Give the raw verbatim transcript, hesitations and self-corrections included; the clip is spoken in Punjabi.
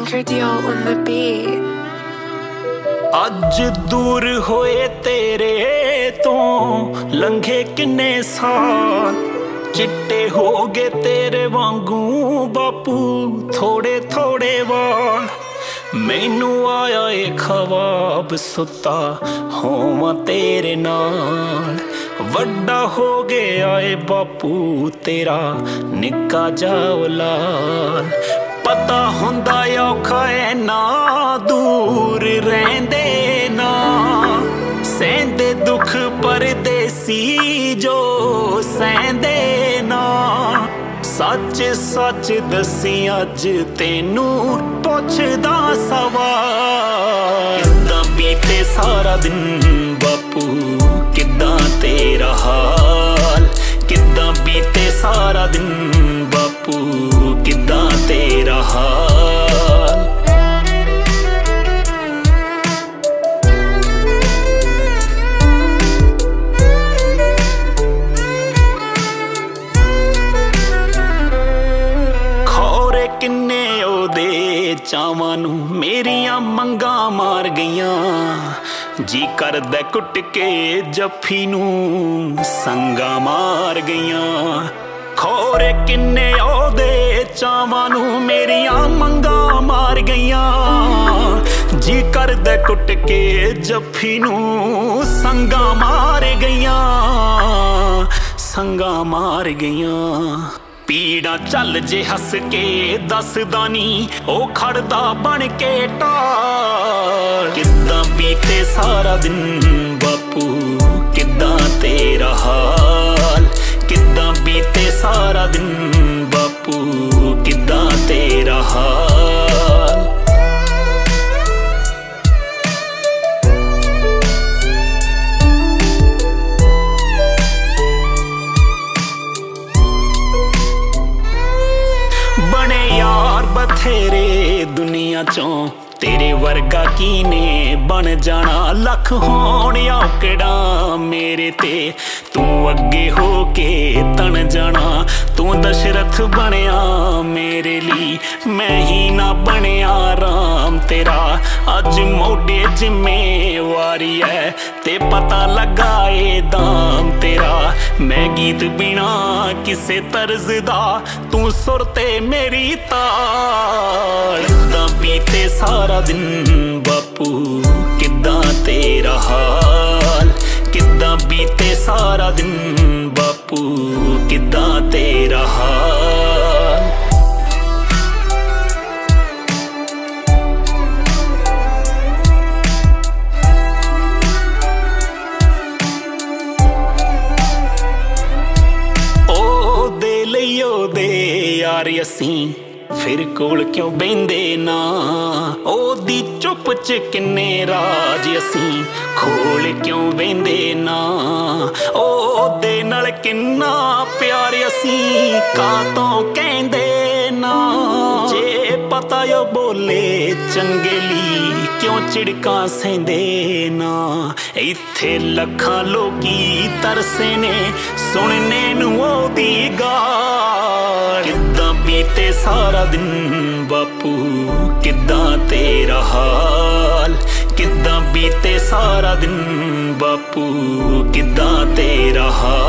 Tinkerdeal on the beat. ਅੱਜ ਦੂਰ ਹੋਏ ਤੇਰੇ ਤੋਂ ਲੰਘੇ ਕਿੰਨੇ ਸਾਲ, ਚਿੱਟੇ ਹੋ ਗਏ ਤੇਰੇ ਵਾਂਗੂ ਬਾਪੂ ਥੋੜੇ ਥੋੜੇ ਵਾਲ। ਮੈਨੂੰ ਆਇਆ ਏ ਖਵਾਬ ਸੁੱਤਾ ਹੋਵਾਂ ਤੇਰੇ ਨਾਲ, ਵੱਡਾ ਹੋ ਗਿਆ ਏ ਬਾਪੂ ਤੇਰਾ ਨਿੱਕਾ ਜਿਹਾ ਲਾਲ। ਪਤਾ ਹੁੰਦਾ ਔਖਾ ਐ ਨਾ ਦੂਰ ਰਹਿੰਦੇ ਨਾ, ਸਹਿੰਦੇ ਦੁੱਖ ਪਰਦੇਸੀ ਜੋ ਸਹਿੰਦੇ ਨਾ। ਸੱਚ ਸੱਚ ਦੱਸੀ ਅੱਜ ਤੈਨੂੰ ਪੁੱਛਦਾ ਸਵਾਲ, ਕਿੱਦਾਂ ਬੀਤੇ ਸਾਰਾ ਦਿਨ ਬਾਪੂ ਕਿੱਦਾਂ ਤੇਰਾ ਹਾਲ। ਕਿੱਦਾਂ ਬੀਤੇ ਸਾਰਾ ਦਿਨ ਬਾਪੂ ਕਿੱਦਾਂ ਤੇਰਾ ਹਾਲ। ਖੌਰੇ ਕਿੰਨੇ ਉਹਦੇ ਚਾਵਾਂ ਨੂੰ ਮੇਰੀਆਂ ਮੰਗਾਂ ਮਾਰ ਗਈਆਂ, ਜੀ ਕਰਦਾ ਕੁੱਟ ਕੇ ਜੱਫੀ ਨੂੰ ਸੰਗਾ ਮਾਰ ਗਈਆਂ। ਖੌਰੇ ਕਿੰਨੇ ਉਹਦੇ ਚਾਵਾਂ ਨੂੰ ਮੇਰੀਆਂ ਮੰਗਾਂ ਮਾਰ ਗਈਆਂ, ਜੀ ਕਰਦਾ ਕੁੱਟ ਕੇ ਜੱਫੀ ਨੂੰ ਸੰਗਾ ਮਾਰ ਗਈਆਂ ਸੰਗਾ ਮਾਰ ਗਈਆਂ। ਪੀੜਾਂ ਚੱਲ ਜੇ ਹੱਸ ਕੇ ਦੱਸਦਾ ਨੀ ਉਹ ਖੜਦਾ ਬਣ ਕੇ ਢਾਲ। ਕਿੱਦਾਂ ਬੀਤੇ ਸਾਰਾ ਦਿਨ ਬਾਪੂ ਕਿੱਦਾਂ ਤੇਰਾ ਹਾਲ। ਕਿੱਦਾਂ ਬੀਤੇ ਸਾਰਾ ਦਿਨ ਬਾਪੂ ਕਿੱਦਾਂ ਤੇਰਾ ਹਾਲ। ਬਣੇ ਯਾਰ ਬਥੇਰੇ ਦੁਨੀਆ ਚੋਂ ਤੇਰੇ ਵਰਗਾ ਕੀਨੇ ਬਣ ਜਾਣਾ। ਲੱਖ ਹੋਣ ਔਕੜਾਂ ਮੇਰੇ ਤੇ ਤੂੰ ਅੱਗੇ ਹੋ ਕੇ ਤਣ ਜਾਣਾ। ਤੂੰ ਦਸ਼ਰਥ ਬਣਿਆ ਮੇਰੇ ਲਈ ਮੈਂ ਹੀ ਨਾ ਬਣਿਆ ਰਾਮ ਤੇਰਾ। ਅੱਜ ਮੋਢੇ ਜ਼ਿੰਮੇਵਾਰੀ ਐ ਤੇ ਪਤਾ ਲੱਗਾ ਏ ਦਾਮ ਤੇਰਾ। ਮੈਂ ਗੀਤ ਬਿਨਾ ਕਿਸੇ ਤਰਜ਼ ਦਾ ਤੂੰ ਸੁਰ ਤੇ ਮੇਰੀ ਤਾਲ। ਕਿੱਦਾਂ ਬੀਤੇ ਸਾਰਾ ਦਿਨ ਬਾਪੂ ਕਿੱਦਾਂ ਤੇਰਾ ਹਾਲ। ਕਿੱਦਾਂ ਬੀਤੇ ਸਾਰਾ ਦਿਨ ਬਾਪੂ ਕਿੱਦਾਂ ਤੇਰਾ ਹਾਲ। ਉਹਦੇ ਲਈ ਉਹਦੇ ਯਾਰ ਅਸੀਂ ਫਿਰ ਕੋਲ ਕਿਉਂ ਬਹਿੰਦੇ ਨਾ। ਉਹਦੀ ਚੁੱਪ ਚ ਕਿੰਨੇ ਰਾਜ ਅਸੀਂ ਖੋਲ ਕਿਉਂ ਬਹਿੰਦੇ ਨਾ। ਉਹਦੇ ਨਾਲ ਕਿੰਨਾ ਪਿਆਰ ਅਸੀਂ ਕਾਤੋਂ ਕਹਿੰਦੇ ਨਾ। ਜੇ ਪਤਾ ਓ ਬੋਲੇ ਚੰਗੇ ਲਈ ਕਿਉਂ ਝਿੜਕਾਂ ਸਹਿੰਦੇ ਨਾ। ਇੱਥੇ ਲੱਖਾਂ ਲੋਕੀ ਤਰਸੇ ਨੇ ਸੁਣਨੇ ਨੂੰ ਉਹਦੀ ਗਾਲ। ਕਿੱਦਾਂ ਬੀਤੇ ਸਾਰਾ ਦਿਨ ਬਾਪੂ ਕਿੱਦਾਂ ਤੇਰਾ ਹਾਲ। ਕਿੱਦਾਂ ਬੀਤੇ ਸਾਰਾ ਦਿਨ ਬਾਪੂ ਕਿੱਦਾਂ ਤੇਰਾ ਹਾਲ।